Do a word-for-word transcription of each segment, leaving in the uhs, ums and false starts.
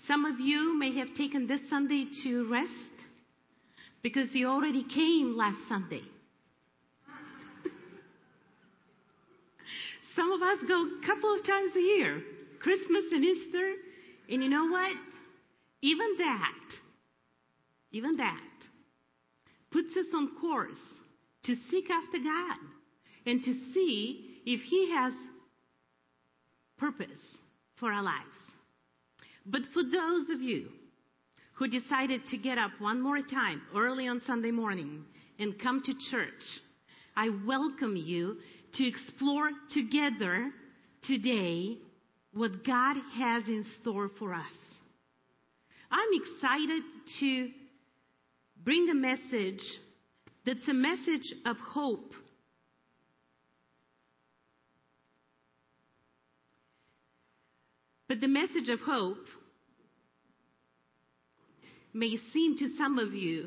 Some of you may have taken this Sunday to rest because you already came last Sunday. Some of us go a couple of times a year, Christmas and Easter. And you know what? Even that, even that puts us on course to seek after God and to see if He has purpose for our lives. But for those of you who decided to get up one more time early on Sunday morning and come to church, I welcome you to explore together today what God has in store for us. I'm excited to bring a message that's a message of hope. But the message of hope may seem to some of you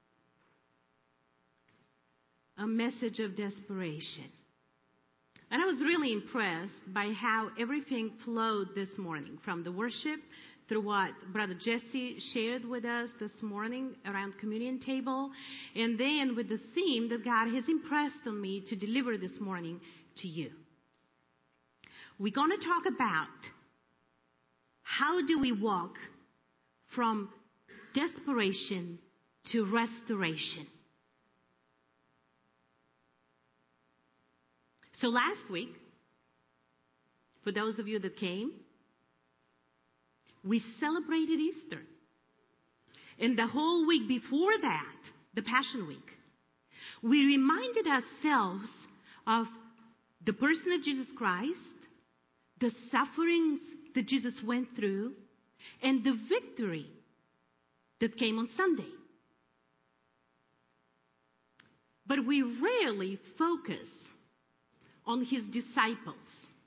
a message of desperation. And I was really impressed by how everything flowed this morning, from the worship through what Brother Jesse shared with us this morning around communion table, and then with the theme that God has impressed on me to deliver this morning to you. We're going to talk about how do we walk from desperation to restoration. So last week, for those of you that came, we celebrated Easter. And the whole week before that, the Passion Week, we reminded ourselves of the person of Jesus Christ, the sufferings that Jesus went through, and the victory that came on Sunday. But we rarely focus on His disciples.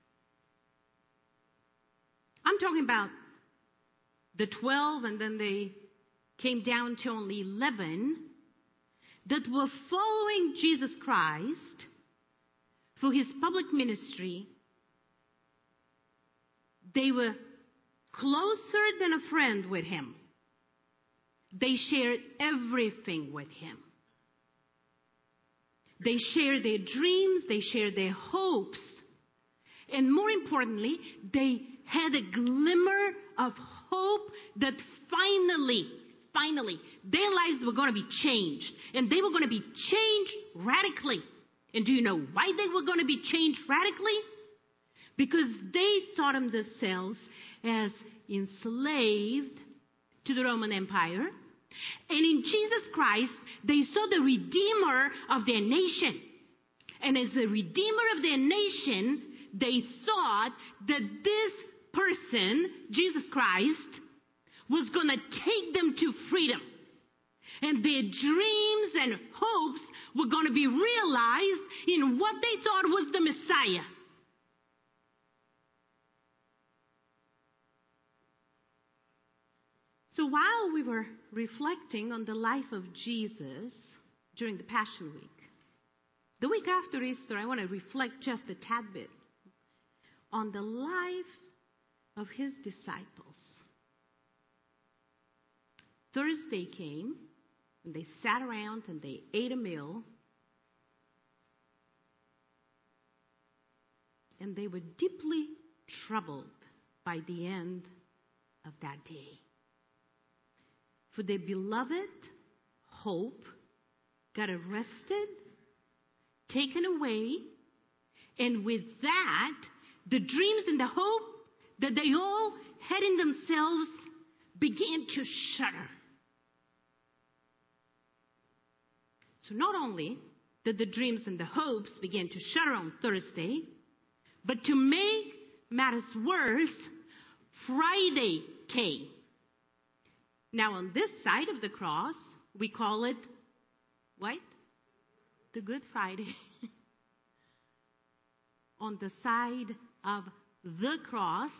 I'm talking about the twelve, and then they came down to only eleven, that were following Jesus Christ for His public ministry. They were closer than a friend with Him. They shared everything with Him. They shared their dreams, they shared their hopes, and more importantly, they had a glimmer of hope that finally, finally, their lives were going to be changed, and they were going to be changed radically. And do you know why they were going to be changed radically? Because they thought of themselves as enslaved to the Roman Empire. And in Jesus Christ, they saw the Redeemer of their nation. And as the Redeemer of their nation, they thought that this person, Jesus Christ, was going to take them to freedom. And their dreams and hopes were going to be realized in what they thought was the Messiah. So while we were reflecting on the life of Jesus during the Passion Week, the week after Easter, I want to reflect just a tad bit on the life of His disciples. Thursday came, and they sat around and they ate a meal, and they were deeply troubled by the end of that day. For their beloved hope got arrested, taken away, and with that, the dreams and the hope that they all had in themselves began to shudder. So not only did the dreams and the hopes begin to shudder on Thursday, but to make matters worse, Friday came. Now, on this side of the cross, we call it, what? The Good Friday. On the side of the cross,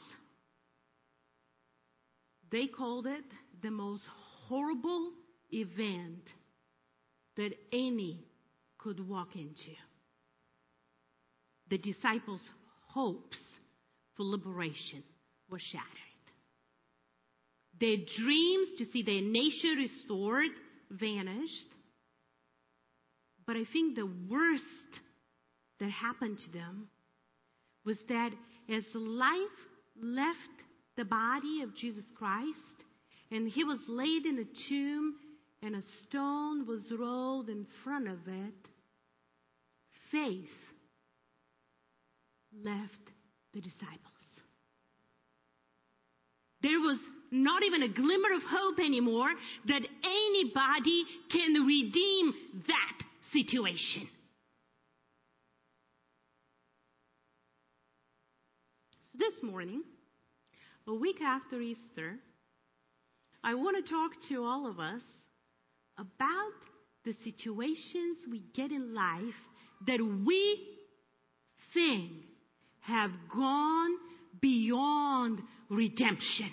they called it the most horrible event that any could walk into. The disciples' hopes for liberation were shattered. Their dreams to see their nation restored vanished. But I think the worst that happened to them was that as life left the body of Jesus Christ, and he was laid in a tomb, and a stone was rolled in front of it, faith left the disciples. There was not even a glimmer of hope anymore that anybody can redeem that situation. So this morning, a week after Easter, I want to talk to all of us about the situations we get in life that we think have gone beyond redemption.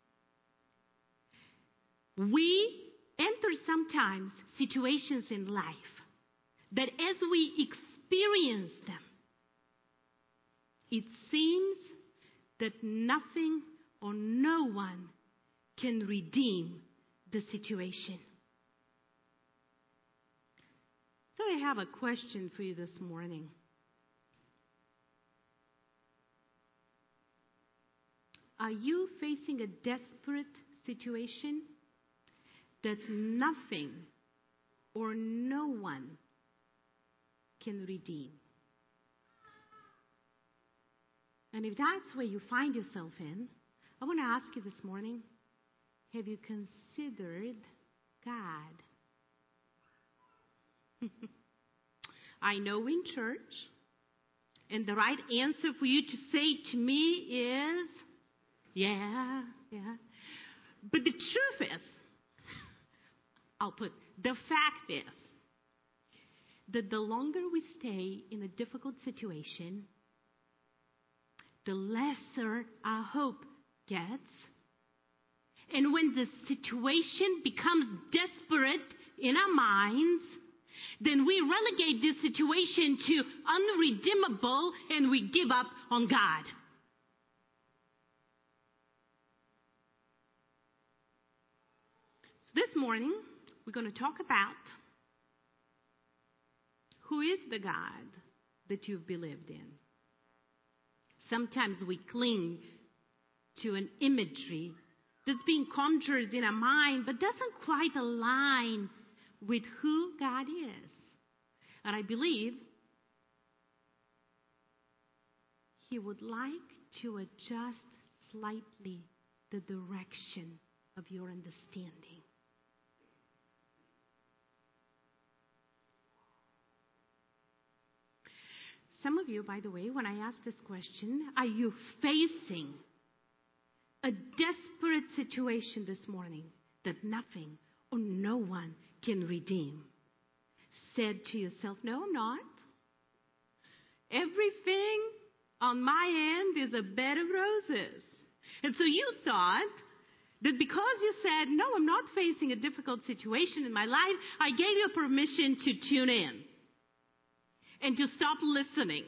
We enter sometimes situations in life that as we experience them, it seems that nothing or no one can redeem the situation. So I have a question for you this morning. Are you facing a desperate situation that nothing or no one can redeem? And if that's where you find yourself in, I want to ask you this morning, have you considered God? I know in church, and the right answer for you to say to me is, yeah, yeah. But the truth is, I'll put, the fact is, that the longer we stay in a difficult situation, the lesser our hope gets. And when the situation becomes desperate in our minds, then we relegate this situation to unredeemable and we give up on God. So this morning, we're going to talk about who is the God that you've believed in. Sometimes we cling to an imagery that's being conjured in our mind, but doesn't quite align with who God is. And I believe He would like to adjust slightly the direction of your understanding. Some of you, by the way, when I ask this question, are you facing a desperate situation this morning that nothing or no one can redeem? Said to yourself, no, I'm not. Everything on my end is a bed of roses. And so you thought that because you said, no, I'm not facing a difficult situation in my life, I gave you permission to tune in and to stop listening.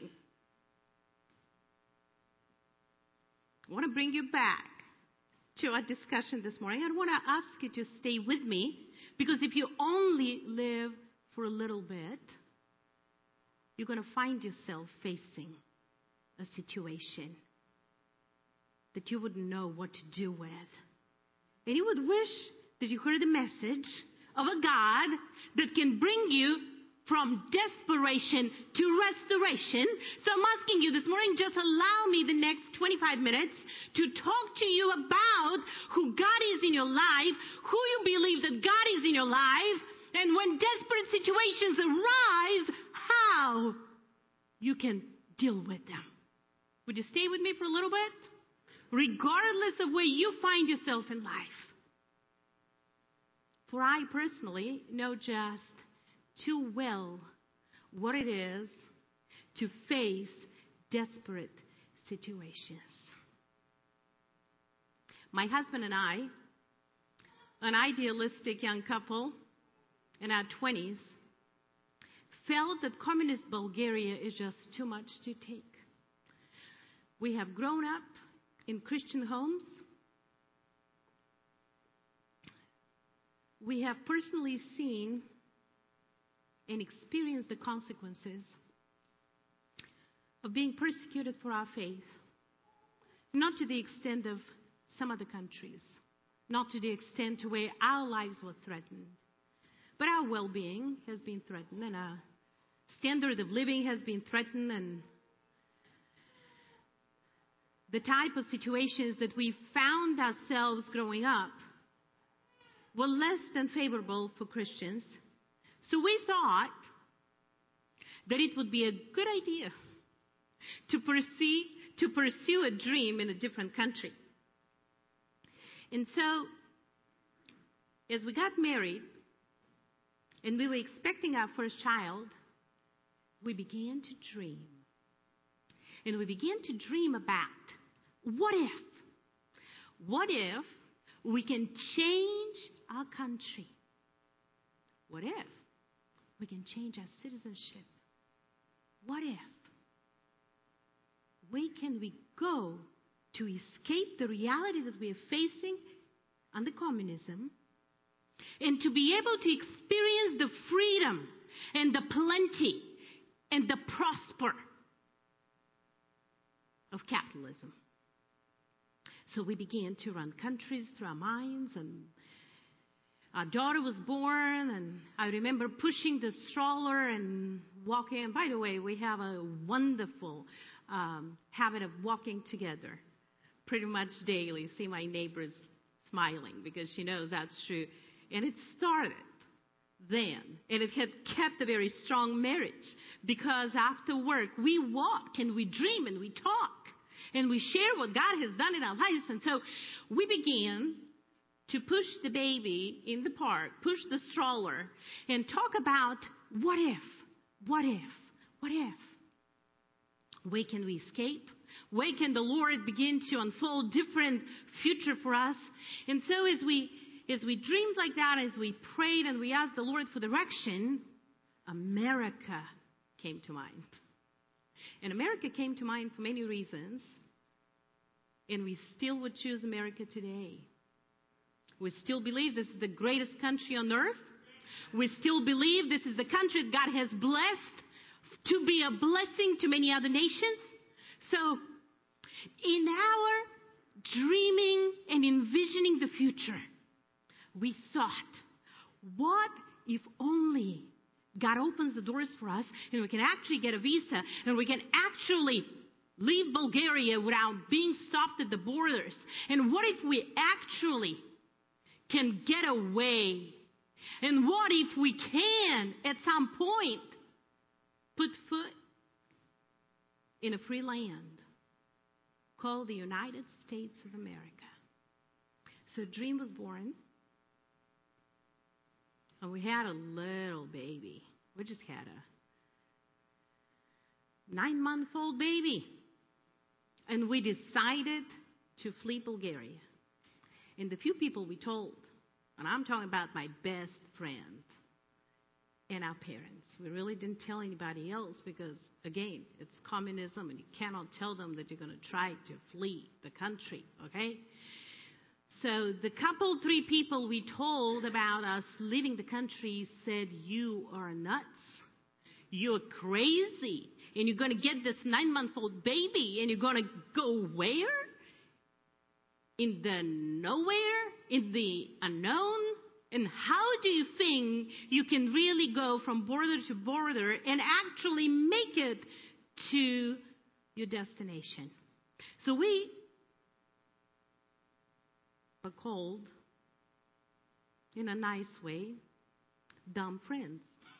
I want to bring you back to our discussion this morning. I want to ask you to stay with me, because if you only live for a little bit, you're going to find yourself facing a situation that you wouldn't know what to do with. And you would wish that you heard a message of a God that can bring you from desperation to restoration. So I'm asking you this morning, just allow me the next twenty-five minutes to talk to you about who God is in your life, who you believe that God is in your life, and when desperate situations arise, how you can deal with them. Would you stay with me for a little bit? Regardless of where you find yourself in life. For I personally know just too well what it is to face desperate situations. My husband and I, an idealistic young couple in our twenties, felt that communist Bulgaria is just too much to take. We have grown up in Christian homes. we have personally seen and experienced the consequences of being persecuted for our faith. Not to the extent of some other countries, not to the extent to where our lives were threatened, but our well-being has been threatened, and our standard of living has been threatened, and the type of situations that we found ourselves growing up were less than favorable for Christians. So we thought that it would be a good idea to pursue, to pursue a dream in a different country. And so, as we got married and we were expecting our first child, we began to dream. And we began to dream about, what if? What if we can change our country? What if we can change our citizenship? What if? Where can we go to escape the reality that we are facing under communism and to be able to experience the freedom and the plenty and the prosper of capitalism? So we began to run countries through our minds, and our daughter was born, and I remember pushing the stroller and walking. And by the way, we have a wonderful um, habit of walking together pretty much daily. See my neighbors smiling because she knows that's true. And it started then, and it had kept a very strong marriage because after work we walk and we dream and we talk and we share what God has done in our lives. And so we began to push the baby in the park, push the stroller, and talk about what if, what if, what if? Where can we escape? Where can the Lord begin to unfold different future for us? And so as we as we dreamed like that, as we prayed and we asked the Lord for direction, America came to mind. And America came to mind for many reasons. And we still would choose America today. We still believe this is the greatest country on earth. We still believe this is the country that God has blessed to be a blessing to many other nations. So, in our dreaming and envisioning the future, we thought, what if only God opens the doors for us and we can actually get a visa and we can actually leave Bulgaria without being stopped at the borders? And what if we actually can get away? And what if we can, at some point, put foot in a free land called the United States of America? So a dream was born. And we had a little baby. We just had a nine-month-old baby. And we decided to flee Bulgaria. And the few people we told, and I'm talking about my best friend and our parents. We really didn't tell anybody else because, again, it's communism and you cannot tell them that you're going to try to flee the country, okay? So the couple, three people we told about us leaving the country said, you are nuts. You're crazy. And you're going to get this nine-month-old baby and you're going to go where? In the nowhere? In the unknown? And how do you think you can really go from border to border and actually make it to your destination? So we are called, in a nice way, dumb friends.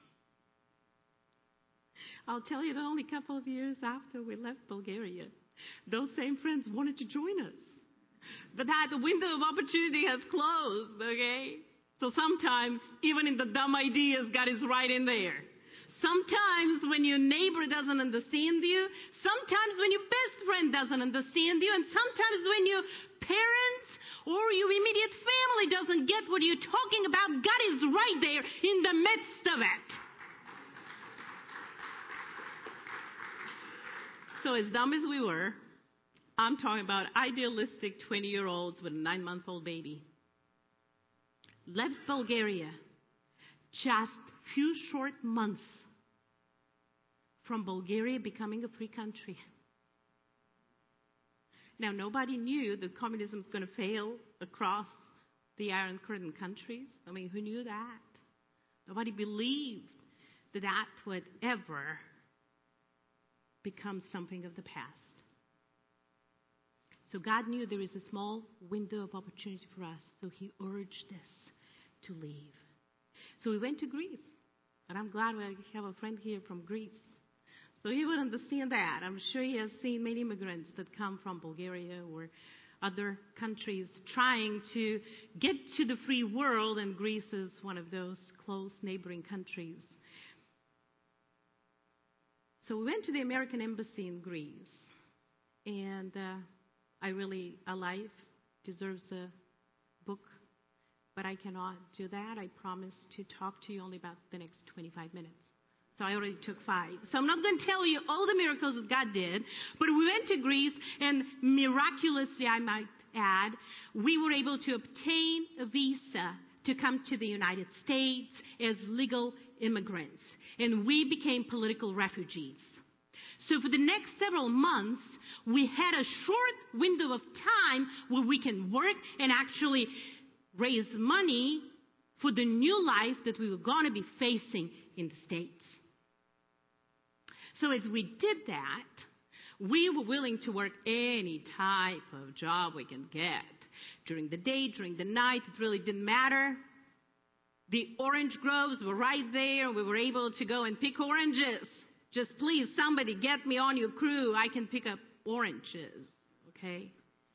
I'll tell you that only a couple of years after we left Bulgaria, those same friends wanted to join us. But that the window of opportunity has closed, okay? So sometimes, even in the dumb ideas, God is right in there. Sometimes when your neighbor doesn't understand you, sometimes when your best friend doesn't understand you, and sometimes when your parents or your immediate family doesn't get what you're talking about, God is right there in the midst of it. So as dumb as we were, I'm talking about idealistic twenty-year-olds with a nine-month-old baby. left Bulgaria just few short months from Bulgaria becoming a free country. Now, nobody knew that communism was going to fail across the Iron Curtain countries. I mean, who knew that? Nobody believed that that would ever become something of the past. So God knew there is a small window of opportunity for us, so He urged us to leave. So we went to Greece, and I'm glad we have a friend here from Greece. So he would understand that. I'm sure he has seen many immigrants that come from Bulgaria or other countries trying to get to the free world, and Greece is one of those close neighboring countries. So we went to the American Embassy in Greece, and uh, I really, a life deserves a book, but I cannot do that. I promise to talk to you only about the next twenty-five minutes. So I already took five. So I'm not going to tell you all the miracles that God did, but we went to Greece, and miraculously, I might add, we were able to obtain a visa to come to the United States as legal immigrants. And we became political refugees. So for the next several months, we had a short window of time where we can work and actually raise money for the new life that we were going to be facing in the States. So as we did that, we were willing to work any type of job we can get. During the day, during the night, it really didn't matter. The orange groves were right there. We were able to go and pick oranges. Just please, somebody get me on your crew. I can pick up oranges, okay?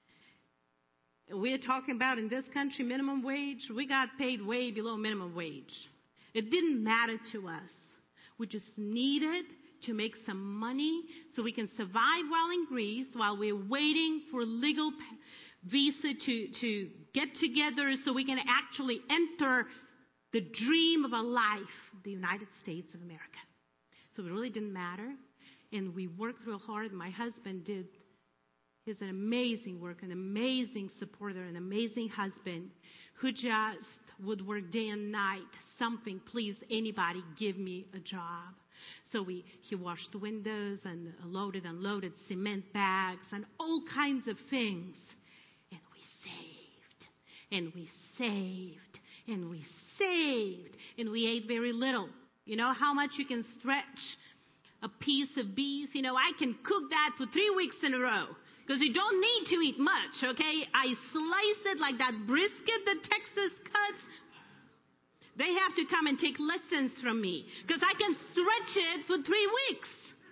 We're talking about in this country minimum wage. We got paid way below minimum wage. It didn't matter to us. We just needed to make some money so we can survive while in Greece, while we're waiting for legal visa to, to get together so we can actually enter the dream of a life, the United States of America. So it really didn't matter. And we worked real hard. My husband did. He's an amazing work, an amazing supporter, an amazing husband who just would work day and night. Something, please, anybody, give me a job. So we, he washed the windows and loaded and unloaded cement bags and all kinds of things. And we saved, and we saved, and we saved, and we ate very little. You know how much you can stretch a piece of beef? You know, I can cook that for three weeks in a row. Because you don't need to eat much, okay? I slice it like that brisket that Texas cuts. They have to come and take lessons from me. Because I can stretch it for three weeks.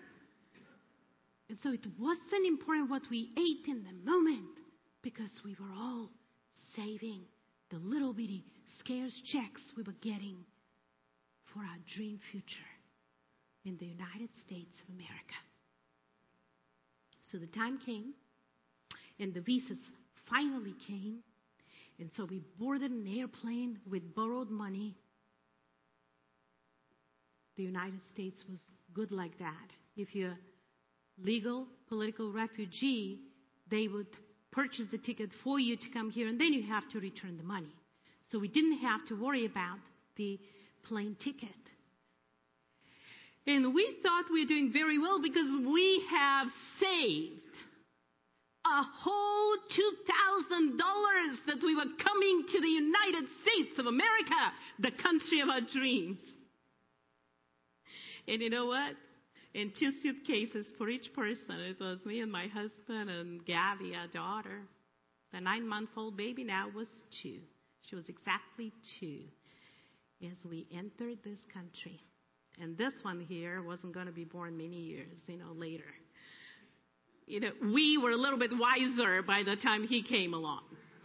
And so it wasn't important what we ate in the moment. Because we were all saving the little bitty scarce checks we were getting for our dream future in the United States of America. So the time came. And the visas finally came. And so we boarded an airplane with borrowed money. The United States was good like that. If you're a legal political refugee, they would purchase the ticket for you to come here, and then you have to return the money. So we didn't have to worry about the plane ticket. And we thought we were doing very well because we have saved a whole two thousand dollars that we were coming to the United States of America, the country of our dreams. And you know what? In two suitcases for each person, it was me and my husband and Gabby, our daughter. The nine-month-old baby now was two. She was exactly two as we entered this country. And this one here wasn't going to be born many years, you know, later. You know, we were a little bit wiser by the time he came along.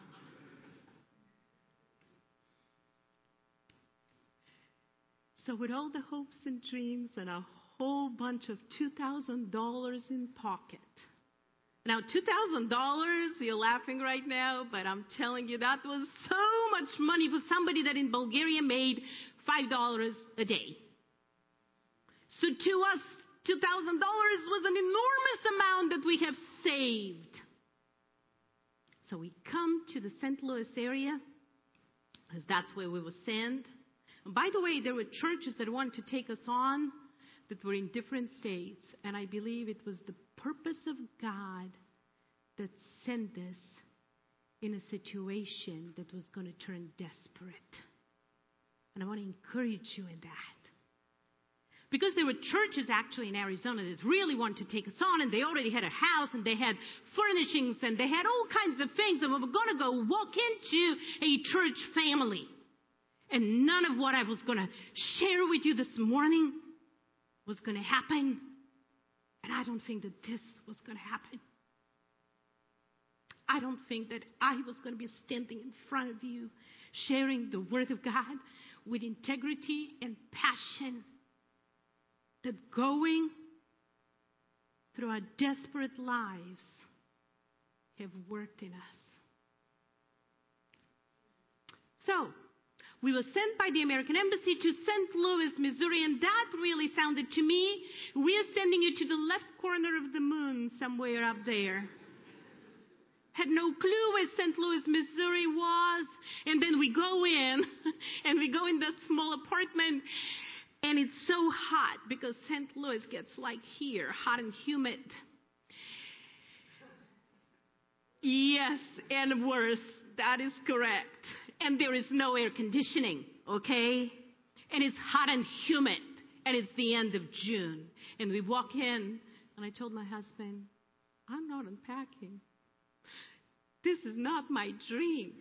So with all the hopes and dreams and a whole bunch of two thousand dollars in pocket. Now, two thousand dollars, you're laughing right now, but I'm telling you, that was so much money for somebody that in Bulgaria made five dollars a day. So to us, two thousand dollars was an enormous amount that we have saved. So we come to the Saint Louis area, because that's where we were sent. And by the way, there were churches that wanted to take us on that were in different states. And I believe it was the purpose of God that sent us in a situation that was going to turn desperate. And I want to encourage you in that. Because there were churches actually in Arizona that really wanted to take us on, and they already had a house, and they had furnishings, and they had all kinds of things, and we were going to go walk into a church family. And none of what I was going to share with you this morning was going to happen. And I don't think that this was going to happen. I don't think that I was going to be standing in front of you, sharing the Word of God with integrity and passion, that going through our desperate lives have worked in us. So, we were sent by the American Embassy to Saint Louis, Missouri, and that really sounded to me, we are sending you to the left corner of the moon, somewhere up there. Had no clue where Saint Louis, Missouri was. And then we go in, and we go in that small apartment, and it's so hot because Saint Louis gets like here, hot and humid. Yes, and worse. That is correct. And there is no air conditioning, okay? And it's hot and humid, and it's the end of June. And we walk in, and I told my husband, I'm not unpacking. This is not my dream.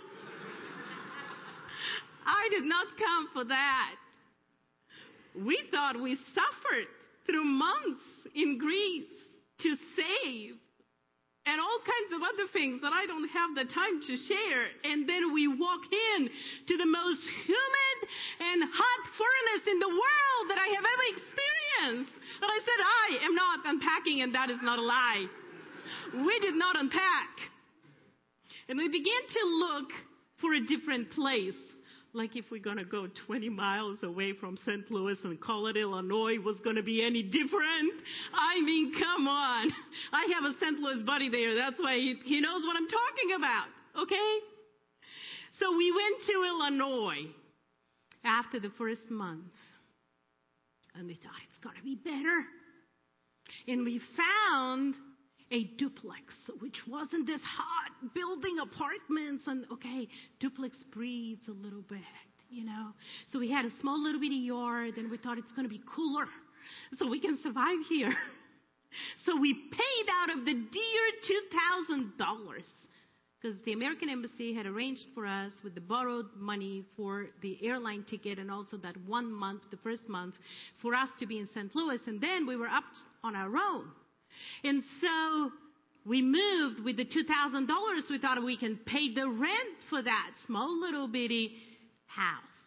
I did not come for that. We thought we suffered through months in Greece to save and all kinds of other things that I don't have the time to share. And then we walk in to the most humid and hot furnace in the world that I have ever experienced. And I said, I am not unpacking, and that is not a lie. We did not unpack. And we began to look for a different place. Like if we're going to go twenty miles away from Saint Louis and call it Illinois was going to be any different. I mean, come on. I have a Saint Louis buddy there. That's why he, he knows what I'm talking about. Okay? So we went to Illinois after the first month. And we thought it's going to be better. And we found a duplex, which wasn't this hot building apartments. And okay, duplex breathes a little bit, you know. So we had a small little bitty yard, and we thought it's going to be cooler, so we can survive here. So we paid out of the dear two thousand dollars because the American Embassy had arranged for us with the borrowed money for the airline ticket and also that one month, the first month, for us to be in Saint Louis. And then we were up on our own. And so we moved with the two thousand dollars. We thought we can pay the rent for that small little bitty house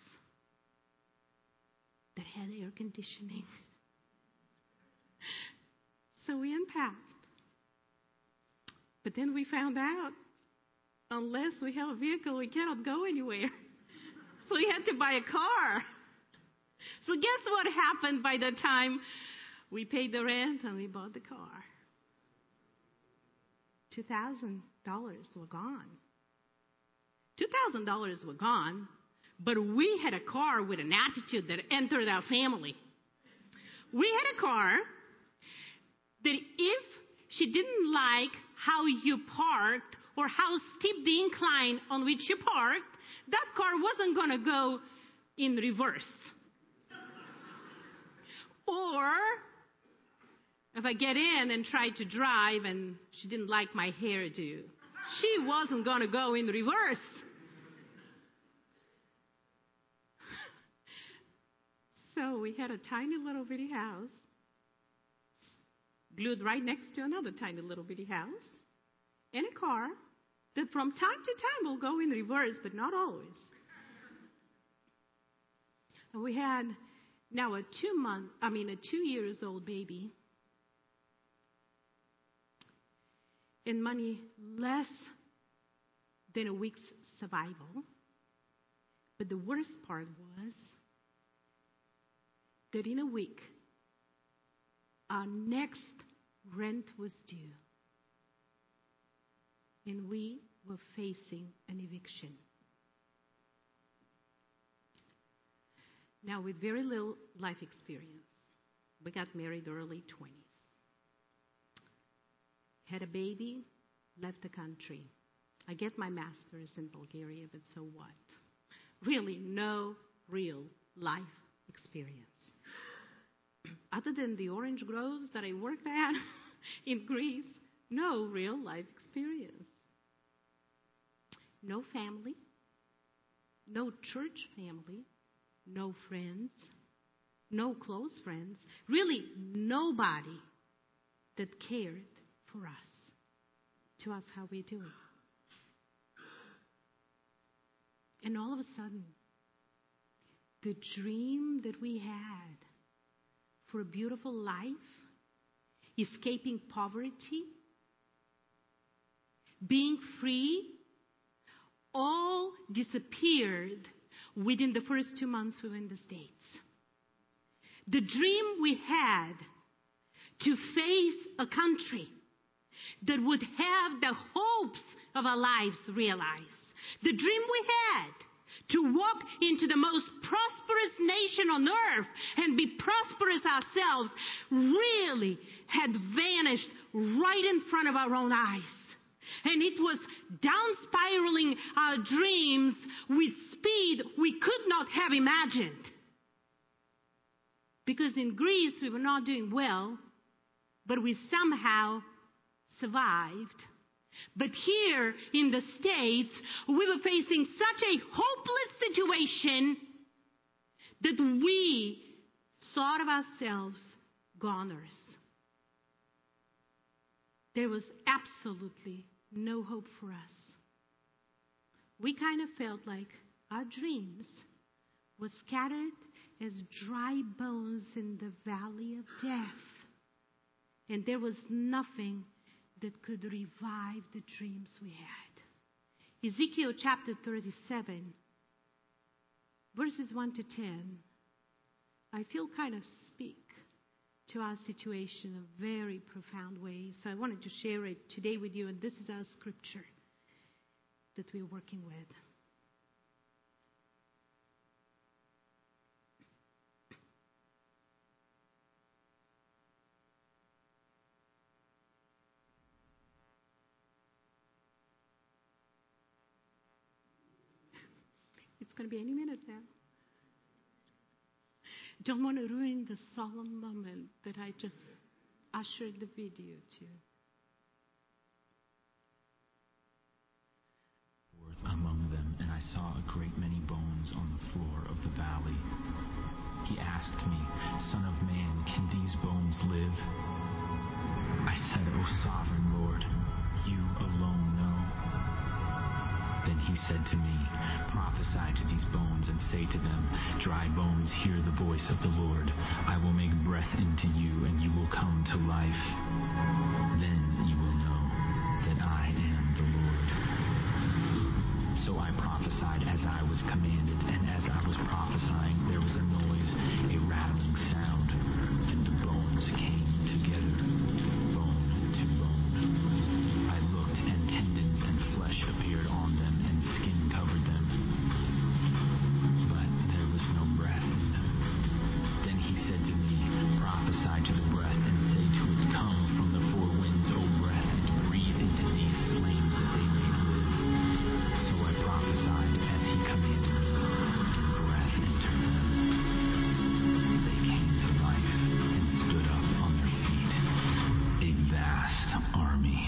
that had air conditioning. So we unpacked. But then we found out, unless we have a vehicle, we cannot go anywhere. So we had to buy a car. So guess what happened by the time we paid the rent and we bought the car? two thousand dollars were gone. two thousand dollars were gone, but we had a car with an attitude that entered our family. We had a car that if she didn't like how you parked or how steep the incline on which you parked, that car wasn't going to go in reverse. Or if I get in and try to drive and she didn't like my hairdo, she wasn't going to go in reverse. So we had a tiny little bitty house glued right next to another tiny little bitty house and a car that from time to time will go in reverse, but not always. And we had now a two month, I mean a two years old baby. And money less than a week's survival. But the worst part was that in a week, our next rent was due. And we were facing an eviction. Now, with very little life experience, we got married early twenties. Had a baby, left the country. I get my master's in Bulgaria, but so what? Really, no real life experience. Other than the orange groves that I worked at in Greece, no real life experience. No family, no church family, no friends, no close friends, really nobody that cared for us, to ask how we do. And all of a sudden, the dream that we had for a beautiful life, escaping poverty, being free, all disappeared within the first two months we were in the States. The dream we had to face a country that would have the hopes of our lives realized. The dream we had to walk into the most prosperous nation on earth and be prosperous ourselves really had vanished right in front of our own eyes. And it was down spiraling our dreams with speed we could not have imagined. Because in Greece we were not doing well, but we somehow survived. But here in the States, we were facing such a hopeless situation that we thought of ourselves goners. There was absolutely no hope for us. We kind of felt like our dreams were scattered as dry bones in the valley of death. And there was nothing that could revive the dreams we had. Ezekiel chapter thirty-seven, verses one to ten, I feel kind of speak to our situation in a very profound way. So I wanted to share it today with you, and this is our scripture that we're working with. It's going to be any minute now. Don't want to ruin the solemn moment that I just ushered the video to. Forth among them, and I saw a great many bones on the floor of the valley. He asked me, Son of man, can these bones live? I said, O sovereign Lord, you alone know. Then he said to me, Prophesy to these bones and say to them, Dry bones, hear the voice of the Lord. I will make breath into you, and you will come to life. Then you will know that I am the Lord. So I prophesied as I was commanded, and as I was prophesying, there was a noise, a rattling sound, and the bones came together, bone to bone. I looked, and tendons and flesh appeared on them, and skin covered them, but there was no breath in them. Then he said to me, Prophesy to the breath, and say to it, Come from the four winds, O breath, and breathe into these slain that they may live. So I prophesied as he commanded me, and breath entered them. They came to life and stood up on their feet, a vast army.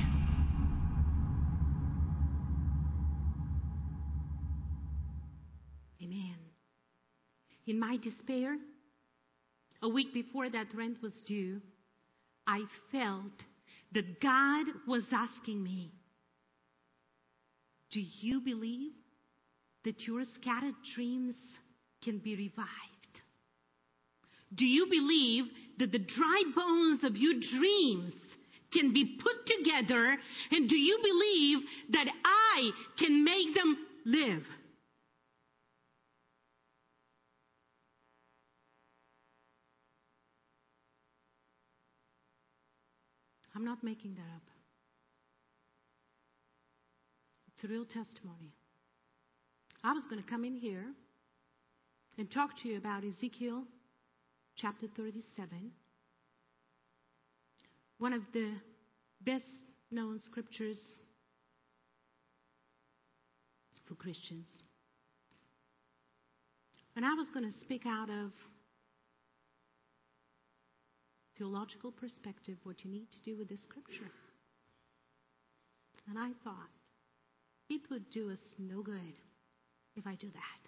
Amen. In my despair, a week before that rent was due, I felt that God was asking me, do you believe that your scattered dreams can be revived? Do you believe that the dry bones of your dreams can be put together? And do you believe that I can make them live? I'm not making that up. It's a real testimony. I was going to come in here and talk to you about Ezekiel chapter thirty-seven, one of the best known scriptures for Christians. And I was going to speak out of theological perspective what you need to do with this scripture. And I thought it would do us no good if I do that.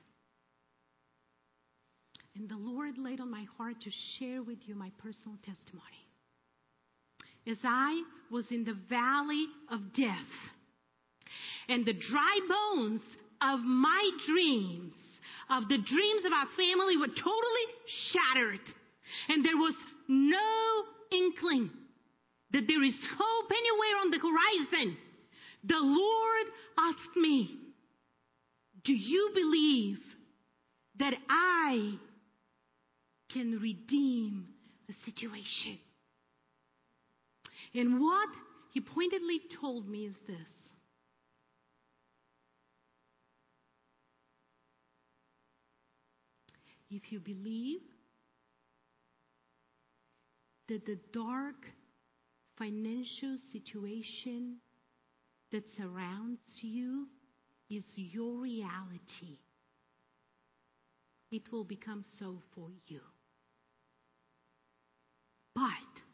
And the Lord laid on my heart to share with you my personal testimony. As I was in the valley of death, and the dry bones of my dreams, of the dreams of our family, were totally shattered. And there was no inkling that there is hope anywhere on the horizon. The Lord asked me, do you believe that I can redeem a situation? And what he pointedly told me is this. If you believe that the dark financial situation that surrounds you is your reality, it will become so for you. But,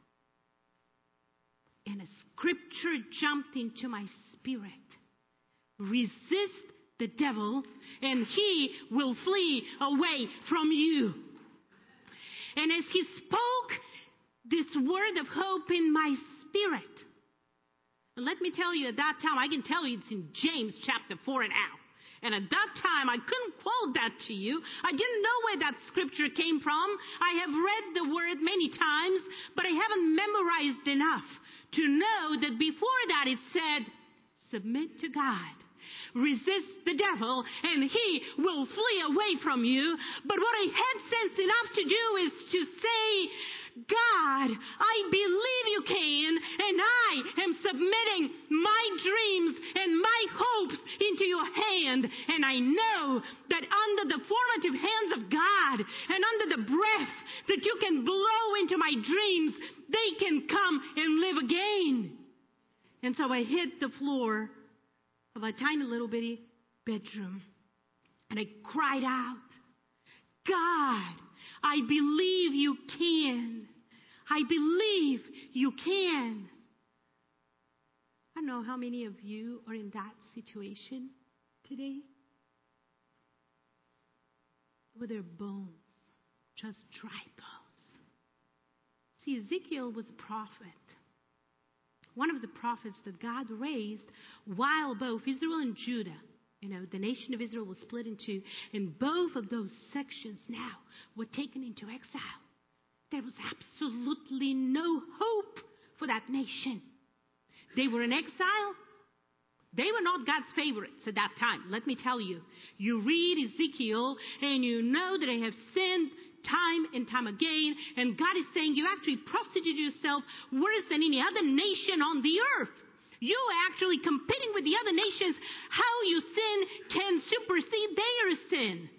and a scripture jumped into my spirit, resist the devil and he will flee away from you. And as he spoke this word of hope in my spirit, and let me tell you, at that time, I can tell you it's in James chapter four and out. And at that time, I couldn't quote that to you. I didn't know where that scripture came from. I have read the word many times, but I haven't memorized enough to know that before that it said, submit to God. Resist the devil and he will flee away from you. But what I had sense enough to do is to say, God, I believe you can, and I am submitting my dreams and my hopes into your hand. And I know that under the formative hands of God and under the breath that you can blow into my dreams, they can come and live again. And so I hit the floor of a tiny little bitty bedroom and I cried out, God, I believe you can. I believe you can. I don't know how many of you are in that situation today. Where there are bones, just dry bones. See, Ezekiel was a prophet. One of the prophets that God raised while both Israel and Judah, you know, the nation of Israel was split in two, and both of those sections now were taken into exile. There was absolutely no hope for that nation. They were in exile. They were not God's favorites at that time. Let me tell you. You read Ezekiel and you know that they have sinned time and time again. And God is saying you actually prostitute yourself worse than any other nation on the earth. You are actually competing with the other nations. How you sin can supersede their sin.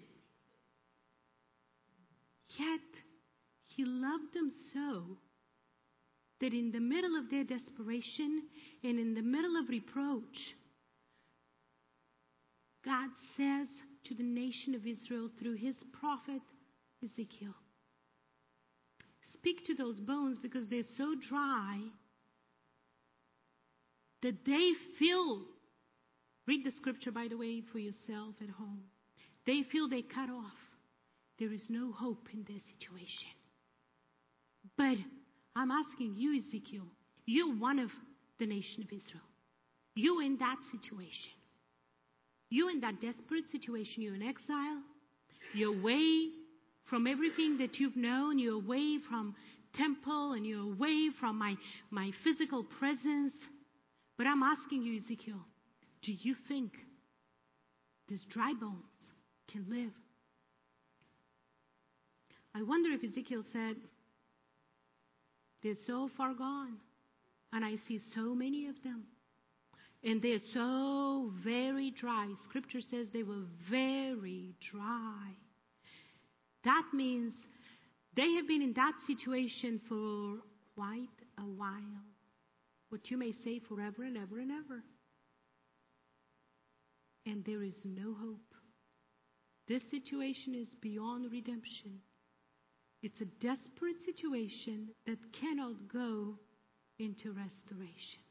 Yet, He loved them so that in the middle of their desperation and in the middle of reproach, God says to the nation of Israel through His prophet Ezekiel, speak to those bones because they're so dry that they feel, read the scripture by the way for yourself at home, they feel they're cut off. There is no hope in their situation. But I'm asking you, Ezekiel, you're one of the nation of Israel. You're in that situation. You're in that desperate situation. You're in exile. You're away from everything that you've known. You're away from temple and you're away from my, my physical presence. But I'm asking you, Ezekiel, do you think these dry bones can live? I wonder if Ezekiel said, they're so far gone, and I see so many of them, and they're so very dry. Scripture says they were very dry. that means they have been in that situation for quite a while. What you may say forever and ever and ever. And there is no hope. This situation is beyond redemption. It's a desperate situation that cannot go into restoration.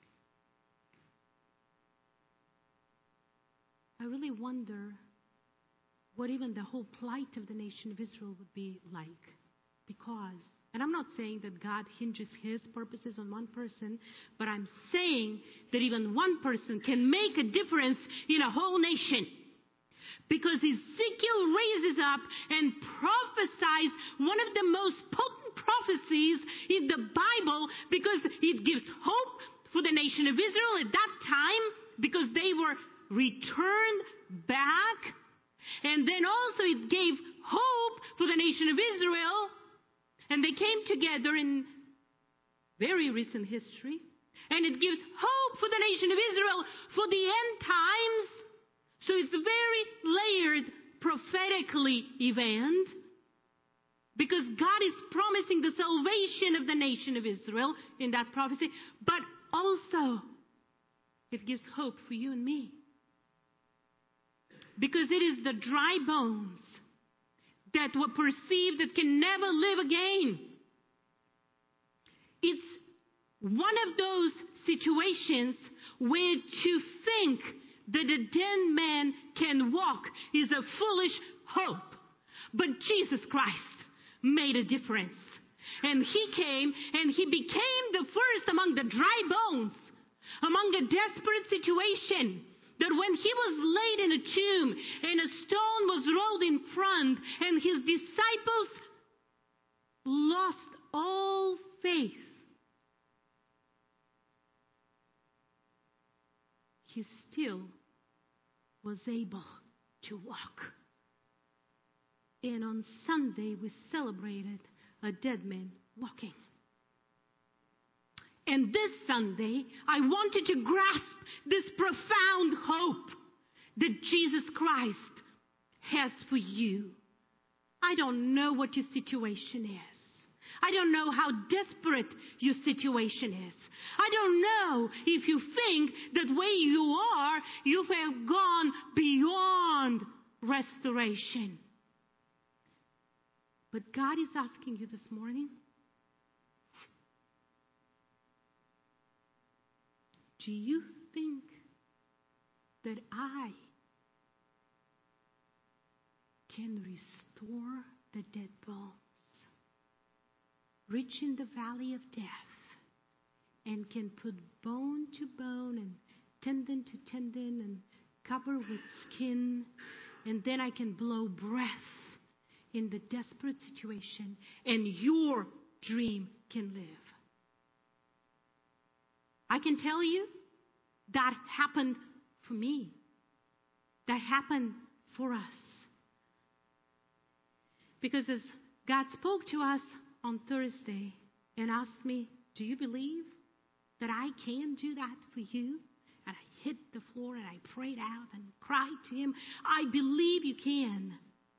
I really wonder what even the whole plight of the nation of Israel would be like. Because, and I'm not saying that God hinges his purposes on one person, but I'm saying that even one person can make a difference in a whole nation. Because Ezekiel raises up and prophesies one of the most potent prophecies in the Bible, because it gives hope for the nation of Israel at that time, because they were returned back. And then also it gave hope for the nation of Israel. And they came together in very recent history. And it gives hope for the nation of Israel for the end times. So it's a very layered prophetically event. Because God is promising the salvation of the nation of Israel in that prophecy. But also, it gives hope for you and me. Because it is the dry bones that were perceived that can never live again. It's one of those situations where to think that a dead man can walk is a foolish hope. But Jesus Christ made a difference. And he came and he became the first among the dry bones, among a desperate situation. That when he was laid in a tomb and a stone was rolled in front and his disciples lost all faith, he still was able to walk. And on Sunday we celebrated a dead man walking. And this Sunday, I wanted to grasp this profound hope that Jesus Christ has for you. I don't know what your situation is. I don't know how desperate your situation is. I don't know if you think that where you are, you have gone beyond restoration. But God is asking you this morning, do you think that I can restore the dead bones, reach in the valley of death, and can put bone to bone and tendon to tendon and cover with skin, and then I can blow breath in the desperate situation, and your dream can live? I can tell you that happened for me. That happened for us. Because as God spoke to us on Thursday and asked me, do you believe that I can do that for you? And I hit the floor and I prayed out and cried to him, I believe you can.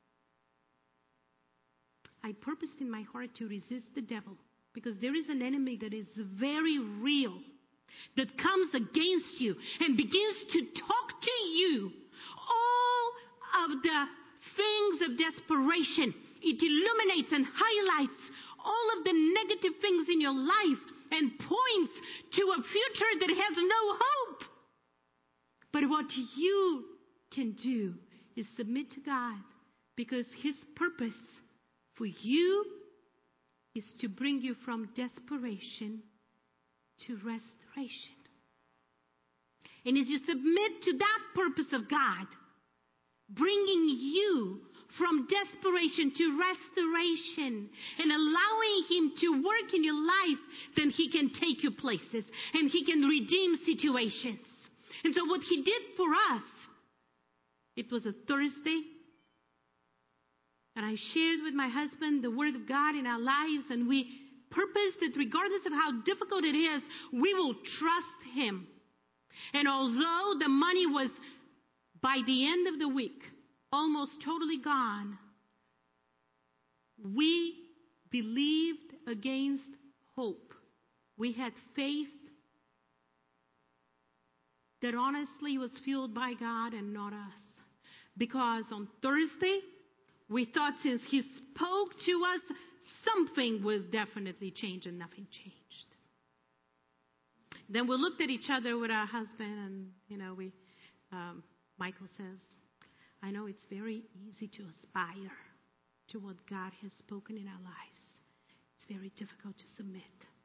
I purposed in my heart to resist the devil, because there is an enemy that is very real, that comes against you and begins to talk to you all of the things of desperation. It illuminates and highlights all of the negative things in your life and points to a future that has no hope. But what you can do is submit to God, because his purpose for you is to bring you from desperation to restoration. And as you submit to that purpose of God, bringing you from desperation to restoration and allowing him to work in your life, then he can take you places and he can redeem situations. And so what he did for us, it was a Thursday, and I shared with my husband the word of God in our lives, and we purposed that regardless of how difficult it is, we will trust him. And although the money was, by the end of the week, almost totally gone, We believed against hope. We had faith that honestly was fueled by God and not us. Because on Thursday, we thought since He spoke to us, something was definitely changed, and nothing changed. Then we looked at each other with our husband, and, you know, we, um, Michael says, I know it's very easy to aspire to what God has spoken in our lives. It's very difficult to submit.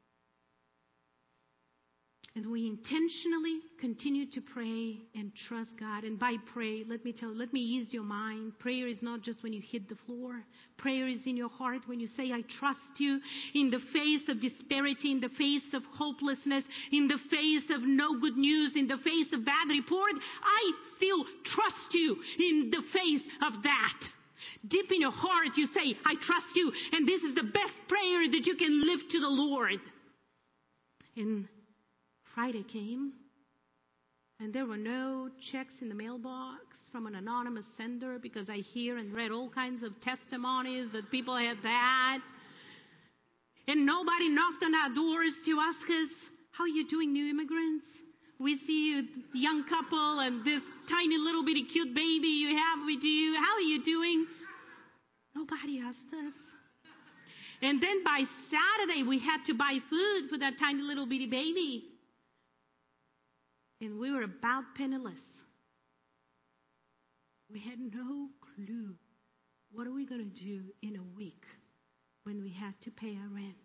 And we intentionally continue to pray and trust God. And by pray, let me tell you, let me ease your mind. Prayer is not just when you hit the floor. Prayer is in your heart when you say, I trust you in the face of disparity, in the face of hopelessness, in the face of no good news, in the face of bad report. I still trust you in the face of that. Deep in your heart, you say, I trust you. And this is the best prayer that you can live to the Lord. And Friday came, and there were no checks in the mailbox from an anonymous sender, because I hear and read all kinds of testimonies that people had that. And nobody knocked on our doors to ask us, how are you doing, new immigrants? We see you, young couple, and this tiny little bitty cute baby you have with you. How are you doing? Nobody asked us. And then by Saturday, we had to buy food for that tiny little bitty baby. And we were about penniless. We had no clue. What are we going to do in a week when we had to pay our rent?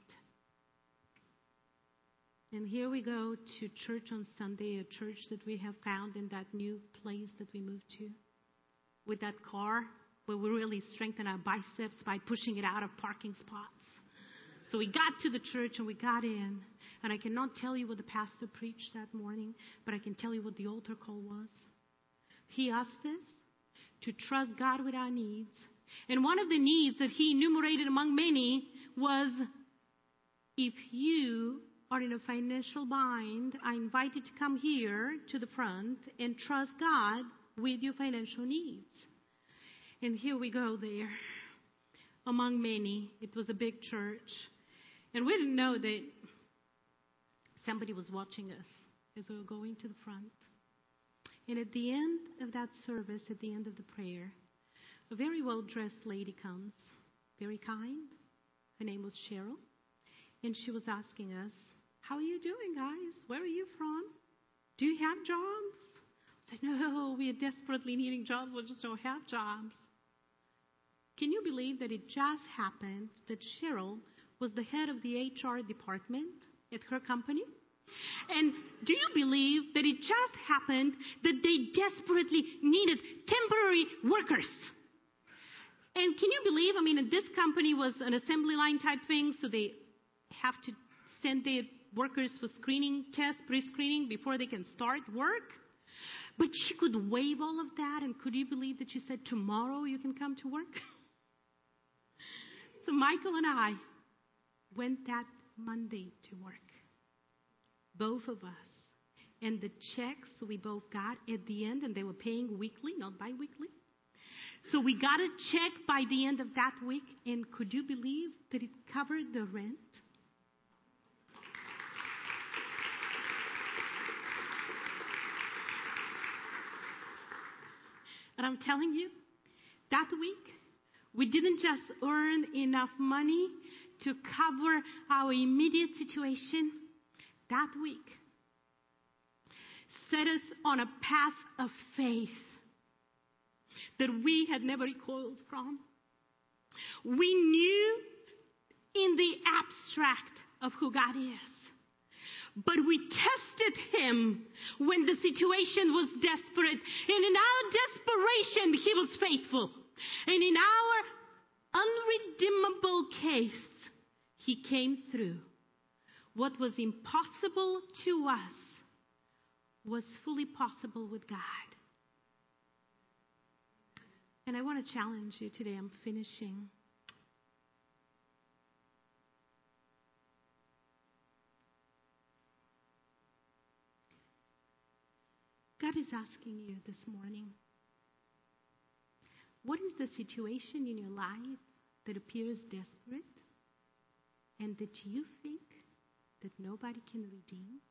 And here we go to church on Sunday, a church that we have found in that new place that we moved to. With that car, where we really strengthen our biceps by pushing it out of parking spots. So we got to the church and we got in. And I cannot tell you what the pastor preached that morning, but I can tell you what the altar call was. He asked us to trust God with our needs. And one of the needs that he enumerated among many was, if you are in a financial bind, I invite you to come here to the front and trust God with your financial needs. And here we go there. Among many, it was a big church. And we didn't know that somebody was watching us as we were going to the front. And at the end of that service, at the end of the prayer, a very well-dressed lady comes, very kind. Her name was Cheryl. And she was asking us, how are you doing, guys? Where are you from? Do you have jobs? I said, no, we are desperately needing jobs. We just don't have jobs. Can you believe that it just happened that Cheryl was the head of the H R department at her company? And do you believe that it just happened that they desperately needed temporary workers? And can you believe, I mean, this company was an assembly line type thing, so they have to send their workers for screening tests, pre-screening, before they can start work. But she could waive all of that, and could you believe that she said, tomorrow you can come to work? So Michael and I went that Monday to work. Both of us. And the checks we both got at the end, and they were paying weekly, not bi-weekly. So we got a check by the end of that week, and could you believe that it covered the rent? And I'm telling you, that week, we didn't just earn enough money to cover our immediate situation. That week set us on a path of faith that we had never recoiled from. We knew in the abstract of who God is. But we tested him when the situation was desperate. And in our desperation, he was faithful. And in our unredeemable case, he came through. What was impossible to us was fully possible with God. And I want to challenge you today. I'm finishing. God is asking you this morning, what is the situation in your life that appears desperate and that you think that nobody can redeem?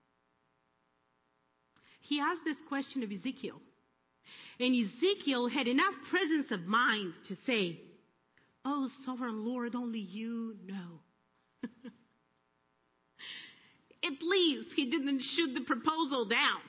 He asked this question of Ezekiel. And Ezekiel had enough presence of mind to say, "Oh, sovereign Lord, only you know." At least he didn't shoot the proposal down.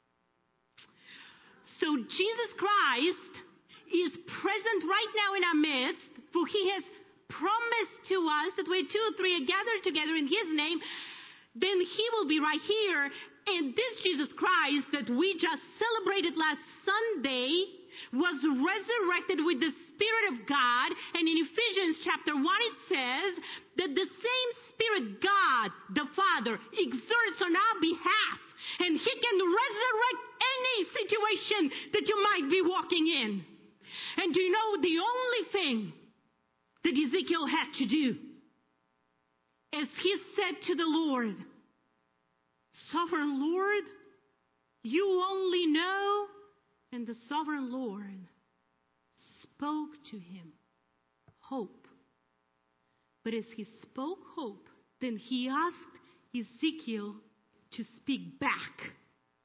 So Jesus Christ is present right now in our midst, for he has promised to us that where two or three are gathered together in his name, then he will be right here. And this Jesus Christ that we just celebrated last Sunday was resurrected with the Spirit of God. And in Ephesians chapter one, it says that the same Spirit God, the Father, exerts on our behalf. And he can resurrect any situation that you might be walking in. And do you know the only thing that Ezekiel had to do? As he said to the Lord, "Sovereign Lord, you only know." And the sovereign Lord spoke to him hope. But as he spoke hope, then he asked Ezekiel to speak back.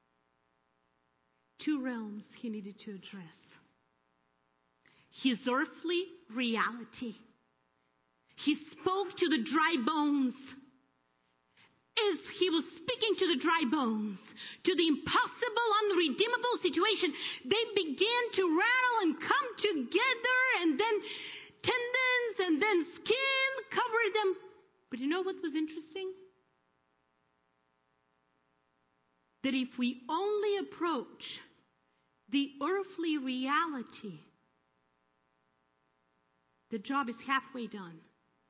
Two realms he needed to address. His earthly reality. He spoke to the dry bones. As he was speaking to the dry bones, to the impossible, unredeemable situation, they began to rattle and come together, and then tendons and then skin covered them. But you know what was interesting? That if we only approach the earthly reality, the job is halfway done.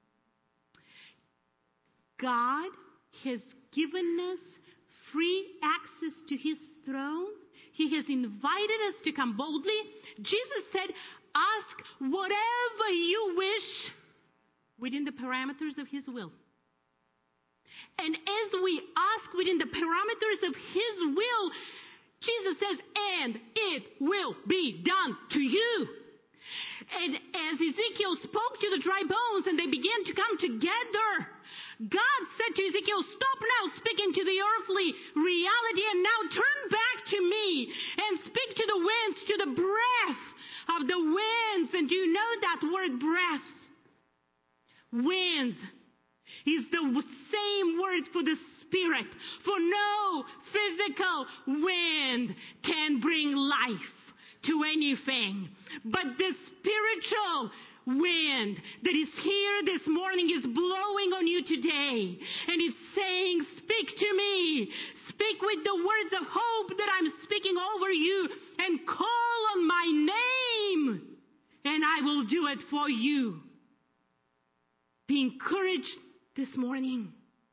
God has given us free access to his throne. He has invited us to come boldly. Jesus said, "Ask whatever you wish within the parameters of his will." And as we ask within the parameters of his will, Jesus says, "And it will be done to you." And as Ezekiel spoke to the dry bones and they began to come together, God said to Ezekiel, "Stop now speaking to the earthly reality and now turn back to me and speak to the winds, to the breath of the winds." And do you know that word breath? Wind is the same word for the Spirit. For no physical wind can bring life to anything. But the spiritual wind that is here this morning is blowing on you today. And it's saying, "Speak to me. Speak with the words of hope that I'm speaking over you. And call on my name. And I will do it for you." Be encouraged this morning.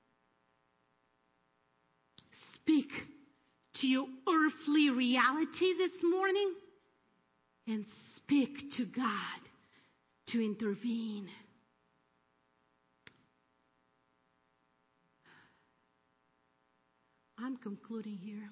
Speak to your earthly reality this morning. And speak to God to intervene. I'm concluding here.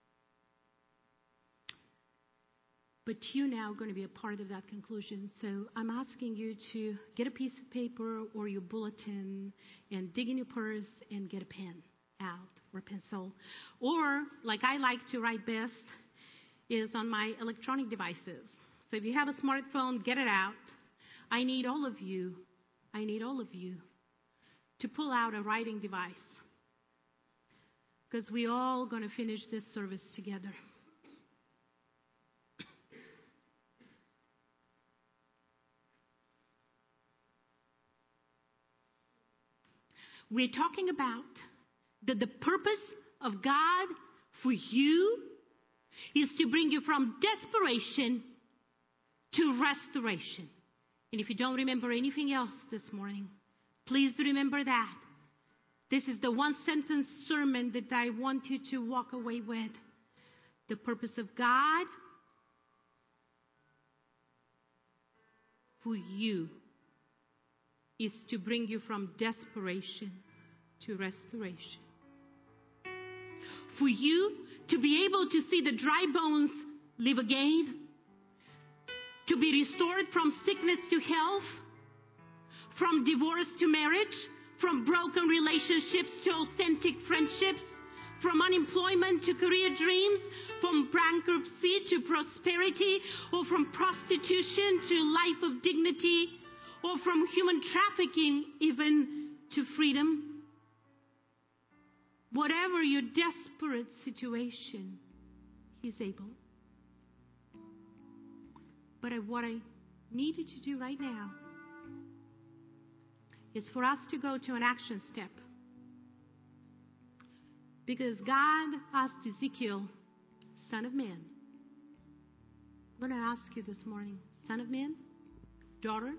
But you now are going to be a part of that conclusion. So I'm asking you to get a piece of paper or your bulletin and dig in your purse and get a pen out or a pencil. Or, like I like to write best, is on my electronic devices. So if you have a smartphone, get it out. I need all of you, I need all of you to pull out a writing device. Because we're all going to finish this service together. We're talking about that the purpose of God for you is to bring you from desperation to restoration. And if you don't remember anything else this morning, please remember that. This is the one sentence sermon that I want you to walk away with. The purpose of God for you is to bring you from desperation to restoration. For you to be able to see the dry bones live again, to be restored from sickness to health, from divorce to marriage, from broken relationships to authentic friendships, from unemployment to career dreams, from bankruptcy to prosperity, or from prostitution to life of dignity, or from human trafficking even to freedom. Whatever your desperate situation, He's able. But what I need you to do right now is for us to go to an action step. Because God asked Ezekiel, Son of man. I'm going to ask you this morning, son of man, daughter,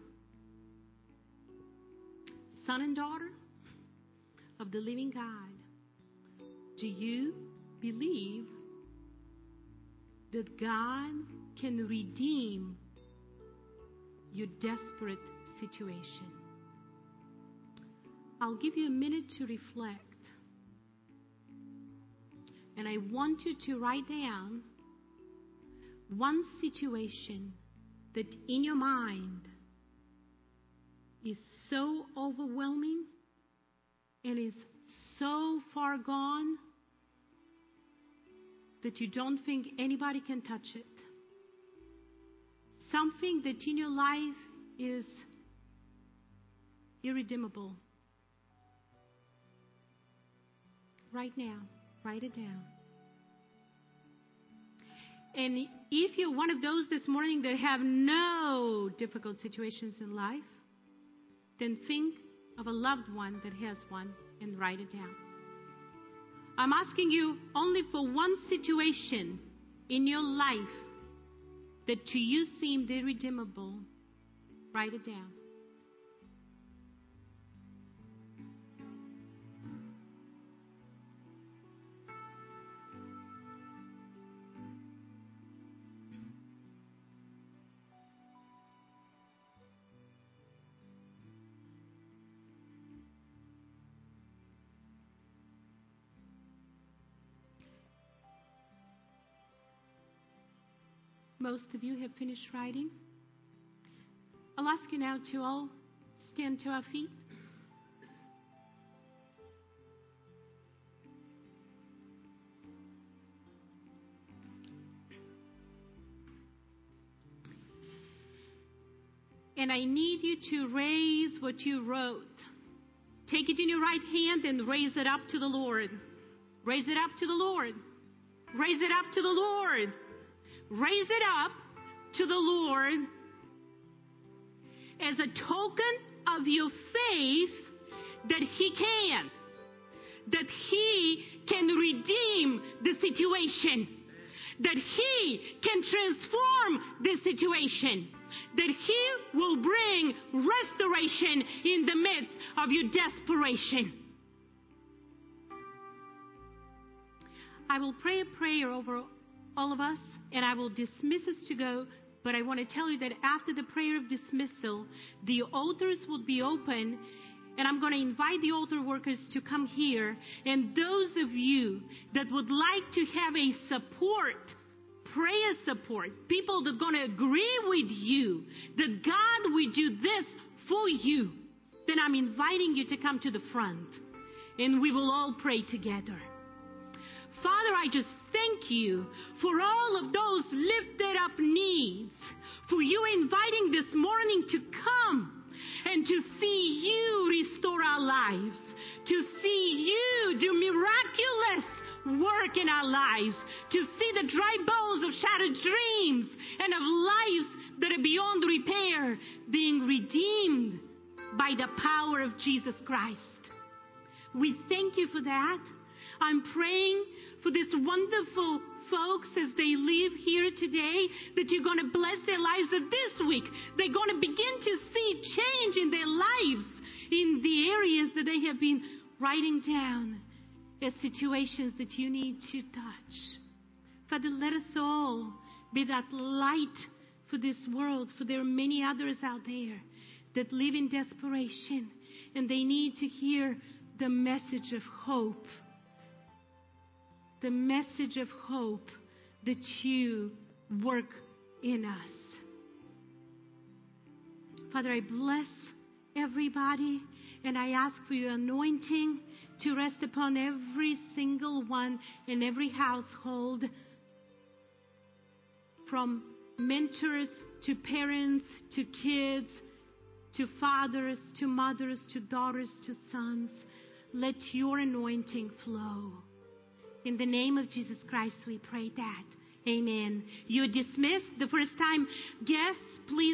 son and daughter of the living God, do you believe that God can redeem your desperate situation? I'll give you a minute to reflect. And I want you to write down one situation that in your mind is so overwhelming and is so far gone that you don't think anybody can touch it. Something that in your life is irredeemable. Right now, write it down. And if you're one of those this morning that have no difficult situations in life, then think of a loved one that has one and write it down. I'm asking you only for one situation in your life that to you seemed irredeemable. Write it down. Most of you have finished writing. I'll ask you now to all stand to our feet. And I need you to raise what you wrote. Take it in your right hand and raise it up to the Lord. Raise it up to the Lord. Raise it up to the Lord. Raise it up to the Lord as a token of your faith that He can. That He can redeem the situation. That He can transform the situation. That He will bring restoration in the midst of your desperation. I will pray a prayer over all of us, and I will dismiss us to go. But I want to tell you that after the prayer of dismissal, the altars will be open, and I'm going to invite the altar workers to come here. And those of you that would like to have a support, prayer support, people that are going to agree with you that God will do this for you, then I'm inviting you to come to the front, and we will all pray together. Father, I just thank you for all of those lifted up needs, for you inviting this morning to come and to see you restore our lives, to see you do miraculous work in our lives, to see the dry bones of shattered dreams and of lives that are beyond repair being redeemed by the power of Jesus Christ. We thank you for that. I'm praying for this wonderful folks as they live here today, that you're going to bless their lives, that this week they're going to begin to see change in their lives in the areas that they have been writing down as situations that you need to touch. Father, let us all be that light for this world, for there are many others out there that live in desperation and they need to hear the message of hope. The message of hope that you work in us. Father, I bless everybody, and I ask for your anointing to rest upon every single one in every household, from mentors to parents to kids to fathers to mothers to daughters to sons. Let your anointing flow. In the name of Jesus Christ, we pray that. Amen. You're dismissed. The first time guests, please.